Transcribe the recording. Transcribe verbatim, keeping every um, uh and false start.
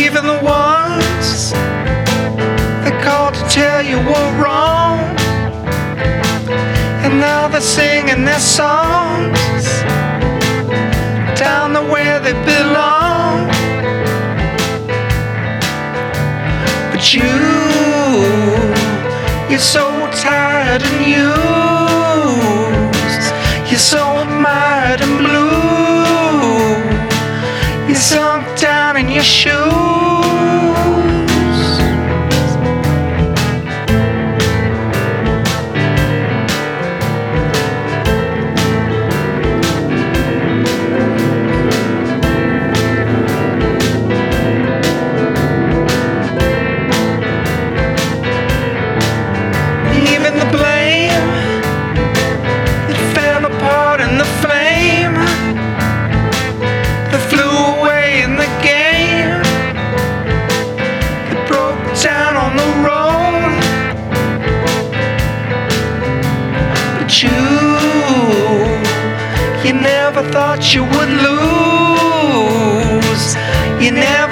even the ones that called to tell you were wrong. And now they're singing their songs down to where they belong. But you, you're so tired and used. You're so admired and blue. You're sunk down in your shoes. Even the blame that fell apart in the flame that flew away in the game that broke down on the road. But you, you never thought you would lose. You never